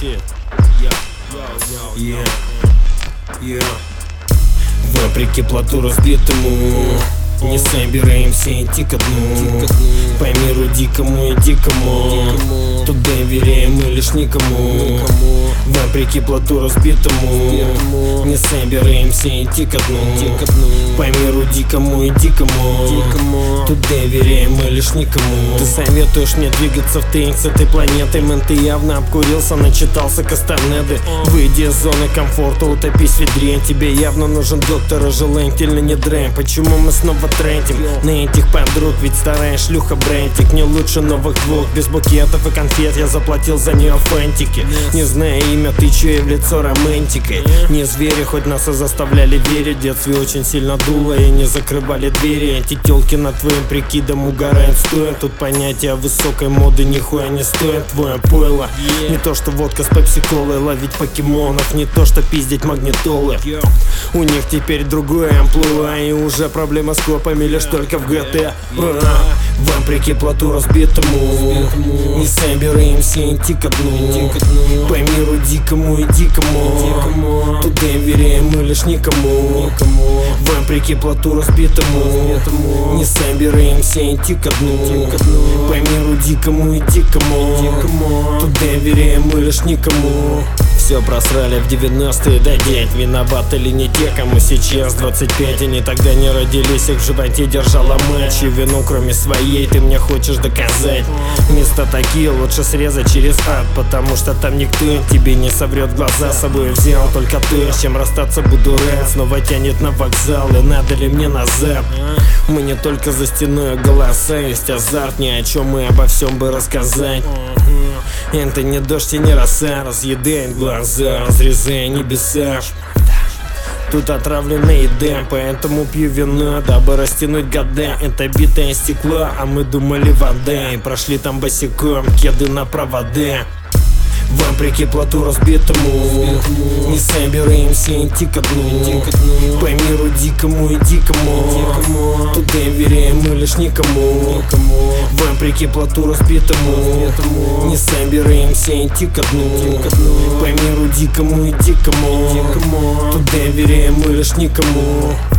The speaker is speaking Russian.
Вопреки плоту разбитому, не собираемся идти ко дну. По миру дикому и дикому, тут доверяем мы лишь никому. Вопреки плоту разбитому, не собираемся идти ко дну. По миру дикому и дикому, тут доверяем мы лишь никому. Ты советуешь мне двигаться в тень с этой планеты. Мэн, ты явно обкурился, начитался Кастанеды. Выйди из зоны комфорта, утопись в ведре. Тебе явно нужен доктор, а желательно не дрейм. Почему мы снова трендим на этих подруг? Ведь старая шлюха брендик не лучше новых двух. Без букетов и конфет я заплатил за нее фантики. Не зная имя, ты чё и в лицо романтикой. Не звери, хоть нас и заставляли верить. В детстве очень сильно дуло и не закрывали двери. Эти тёлки над твоим прикидом угорают стоят. Тут понятия высокой моды нихуя не стоят. Твое пойло не то что водка с пепси-колой, ловить покемонов, не то что пиздить магнитолы. У них теперь другое амплуа, и уже проблема с копами лишь только в ГТ. Вопреки плоту разбитому, не собираемся идти ко дну. По миру дикому и дикому, тут доверяем мы лишь никому. Вопреки плоту разбитому, не собираемся идти ко дну. По миру дикому и дикому, тут доверяем мы лишь никому. Все просрали в 90-е, да дядь, виноваты ли не те, кому сейчас 25. Они тогда не родились, их в животе держала мать. И вину кроме своей ты мне хочешь доказать. Места такие лучше срезать через ад, потому что там никто тебе не соврет глаза. С собой взял только ты, с чем расстаться буду рад. Снова тянет на вокзал, и надо ли мне назад? Мы не только за стеной голоса, есть азарт, ни о чем и обо всем бы рассказать. Это не дождь и не роса, разъедает глаза, разрезая небеса. Тут отравленный дым, поэтому пью вино, дабы растянуть года. Это битое стекло, а мы думали вода. И прошли там босиком, кеды на провода. Вопреки плоту разбитому, не собираемся идти ко дну. По миру дикому и дикому, тут доверяем мы лишь никому. Вопреки плоту разбитому, не собираемся идти ко дну. По миру дикому и дикому, тут доверяем мы лишь никому.